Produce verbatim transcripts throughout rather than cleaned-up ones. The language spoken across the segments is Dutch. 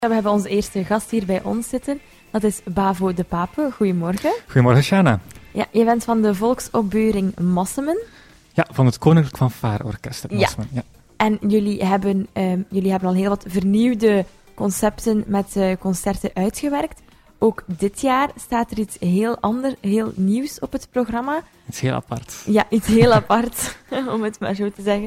We hebben onze eerste gast hier bij ons zitten. Dat is Bavo de Pape. Goedemorgen. Goedemorgen, Shana. Ja, je bent van de volksopbeuring Mossemen. Ja, van het Koninklijk Fanfare-orkest uit Mossemen. Ja. Ja. En jullie hebben, um, jullie hebben al heel wat vernieuwde concepten met uh, concerten uitgewerkt. Ook dit jaar staat er iets heel anders, heel nieuws op het programma. Iets heel apart. Ja, iets heel apart, om het maar zo te zeggen.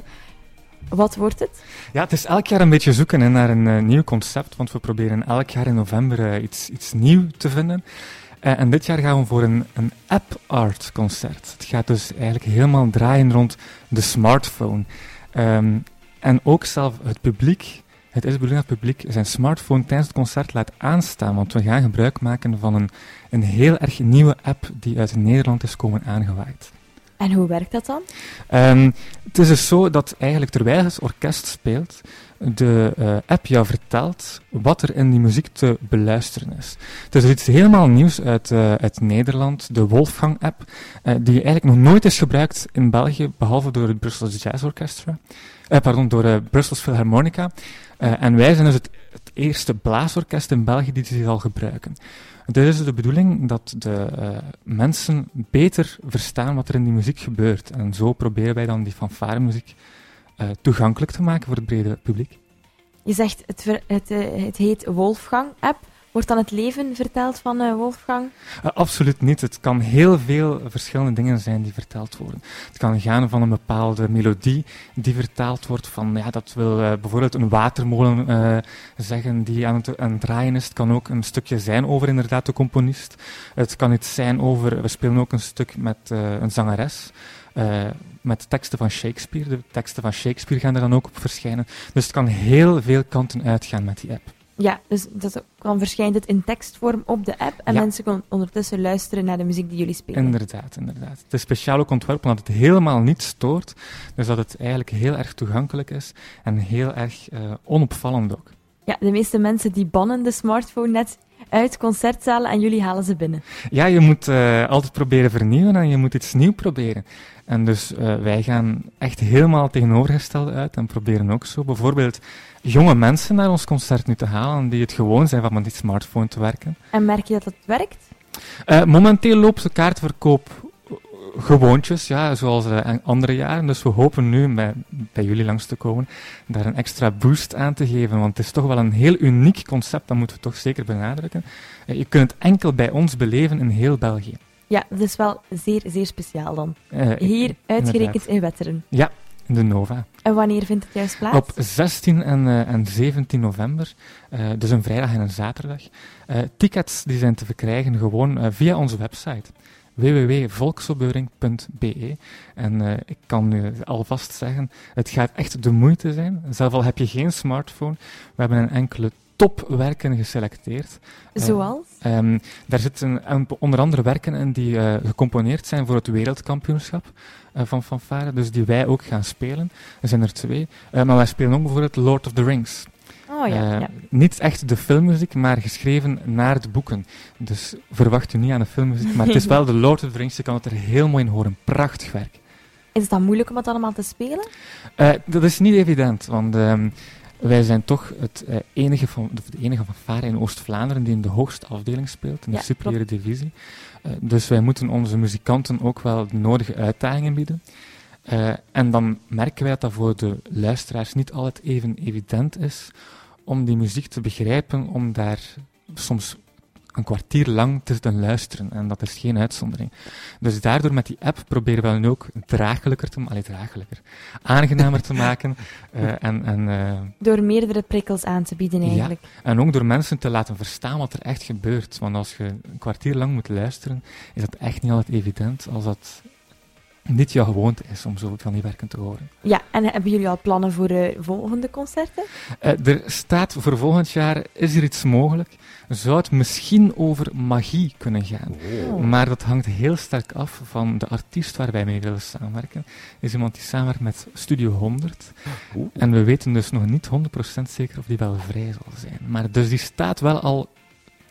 Wat wordt het? Ja, het is elk jaar een beetje zoeken hè, naar een uh, nieuw concept, want we proberen elk jaar in november uh, iets, iets nieuws te vinden. Uh, en dit jaar gaan we voor een, een app-art concert. Het gaat dus eigenlijk helemaal draaien rond de smartphone. Um, en ook zelf het publiek, het is de bedoeling dat het publiek zijn smartphone tijdens het concert laat aanstaan, want we gaan gebruik maken van een, een heel erg nieuwe app die uit Nederland is komen aangewaaid. En hoe werkt dat dan? Um, het is dus zo dat eigenlijk terwijl het orkest speelt, de uh, app jou vertelt wat er in die muziek te beluisteren is. Het is dus iets helemaal nieuws uit, uh, uit Nederland, de Wolfgang-app, uh, die eigenlijk nog nooit is gebruikt in België, behalve door het Brussels Jazz Orchestra, uh, pardon, door de uh, Brussels Philharmonica. Uh, en wij zijn dus het, het eerste blaasorkest in België die dit al gebruiken. Het is dus de bedoeling dat de uh, mensen beter verstaan wat er in die muziek gebeurt. En zo proberen wij dan die fanfaremuziek uh, toegankelijk te maken voor het brede publiek. Je zegt, het, ver, het, uh, het heet Wolfgang-app. Wordt dan het leven verteld van uh, Wolfgang? Uh, absoluut niet. Het kan heel veel verschillende dingen zijn die verteld worden. Het kan gaan van een bepaalde melodie die vertaald wordt. Van, ja, dat wil uh, bijvoorbeeld een watermolen uh, zeggen die aan het, aan het draaien is. Het kan ook een stukje zijn over inderdaad de componist. Het kan iets zijn over... We spelen ook een stuk met uh, een zangeres. Uh, met teksten van Shakespeare. De teksten van Shakespeare gaan er dan ook op verschijnen. Dus het kan heel veel kanten uitgaan met die app. Ja, dus dat, dan verschijnt het in tekstvorm op de app en ja. mensen kunnen ondertussen luisteren naar de muziek die jullie spelen. Inderdaad, inderdaad. Het is speciaal ook ontworpen omdat het helemaal niet stoort, dus dat het eigenlijk heel erg toegankelijk is en heel erg uh, onopvallend ook. Ja, de meeste mensen die bannen de smartphone net uit concertzalen en jullie halen ze binnen. Ja, je moet uh, altijd proberen vernieuwen en je moet iets nieuws proberen. En dus uh, wij gaan echt helemaal tegenovergesteld uit en proberen ook zo bijvoorbeeld jonge mensen naar ons concert nu te halen die het gewoon zijn van met die smartphone te werken. En merk je dat het werkt? Uh, momenteel loopt de kaartverkoop gewoontjes, ja, zoals uh, andere jaren. Dus we hopen nu bij, bij jullie langs te komen, daar een extra boost aan te geven. Want het is toch wel een heel uniek concept, dat moeten we toch zeker benadrukken. Uh, je kunt het enkel bij ons beleven in heel België. Ja, dat is wel zeer, zeer speciaal dan. Uh, Hier uitgerekend in Wetteren. Ja, in de Nova. En wanneer vindt het juist plaats? Op zestien en, uh, en zeventien november, uh, dus een vrijdag en een zaterdag. Uh, tickets die zijn te verkrijgen gewoon uh, via onze website w w w punt volksopbeuring punt b e. En uh, ik kan u alvast zeggen, het gaat echt de moeite zijn. Zelf al heb je geen smartphone, we hebben een enkele topwerken geselecteerd. Zoals? Uh, um, daar zitten um, onder andere werken in die uh, gecomponeerd zijn voor het wereldkampioenschap uh, van fanfare, dus die wij ook gaan spelen. Er zijn er twee. Uh, maar wij spelen ook bijvoorbeeld Lord of the Rings. Oh, ja, uh, ja. Niet echt de filmmuziek, maar geschreven naar de boeken. Dus verwacht u niet aan de filmmuziek, maar het is wel de Lord of the Rings, je kan het er heel mooi in horen. Prachtig werk. Is het dan moeilijk om het allemaal te spelen? Uh, dat is niet evident, want... Um, Wij zijn toch het uh, enige, van, de enige fanfare in Oost-Vlaanderen die in de hoogste afdeling speelt, in de ja, superiore divisie. Uh, dus wij moeten onze muzikanten ook wel de nodige uitdagingen bieden. Uh, en dan merken wij dat dat voor de luisteraars niet altijd even evident is om die muziek te begrijpen, om daar soms een kwartier lang te zitten luisteren. En dat is geen uitzondering. Dus daardoor met die app proberen we dan ook draaglijker te maken, draaglijker, aangenamer te maken. Uh, en, en, uh, door meerdere prikkels aan te bieden eigenlijk. Ja, en ook door mensen te laten verstaan wat er echt gebeurt. Want als je een kwartier lang moet luisteren, is dat echt niet altijd evident als dat niet jouw gewoonte is om zo van die werken te horen. Ja, en hebben jullie al plannen voor uh, volgende concerten? Uh, er staat voor volgend jaar, is er iets mogelijk? Zou het misschien over magie kunnen gaan. Oh. Maar dat hangt heel sterk af van de artiest waar wij mee willen samenwerken. Is iemand die samenwerkt met Studio honderd. Oh. En we weten dus nog niet honderd procent zeker of die wel vrij zal zijn. Maar dus die staat wel al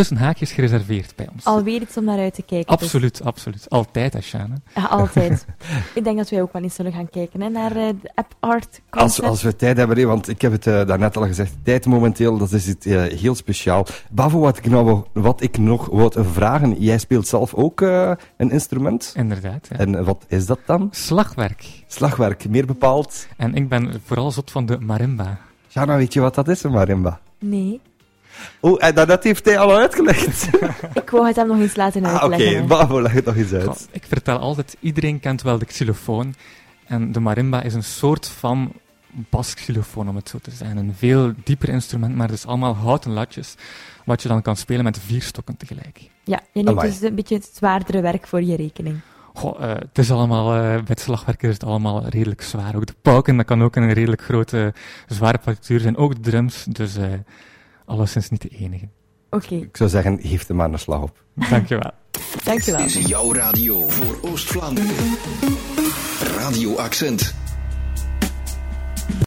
tussen haakjes gereserveerd bij ons. Alweer iets om naar uit te kijken. Absoluut, dus. absoluut. Altijd, hè, Sjane. Ja, altijd. Ik denk dat wij ook wel eens zullen gaan kijken hè, naar uh, de App Art Concert. Als, als we tijd hebben, hè, want ik heb het uh, daarnet al gezegd, tijd momenteel, dat is het uh, heel speciaal. Bavo, wat ik, nou, wat ik nog wou vragen, jij speelt zelf ook uh, een instrument? Inderdaad, ja. En wat is dat dan? Slagwerk. Slagwerk, meer bepaald? En ik ben vooral zot van de marimba. Jana, weet je wat dat is, een marimba? Nee. Oh, en dat heeft hij al uitgelegd. Ik wou het hem nog eens laten uitleggen. Ah, Oké, okay. Bavo, leg het nog eens uit. Goh, ik vertel altijd, iedereen kent wel de xylofoon. En de marimba is een soort van basxylofoon, om het zo te zeggen. Een veel dieper instrument, maar dus allemaal houten latjes, wat je dan kan spelen met vier stokken tegelijk. Ja, je neemt dus een beetje het zwaardere werk voor je rekening. Goh, uh, het is allemaal, uh, bij het slagwerk is het allemaal redelijk zwaar. Ook de pauken, dat kan ook een redelijk grote, zware partituur zijn. Ook de drums, dus uh, alleszins niet de enige. Oké. Okay. Ik zou zeggen, geef er maar een slag op. Dankjewel. Dankjewel. Dit is jouw radio voor Oost-Vlaanderen. Radio Accent.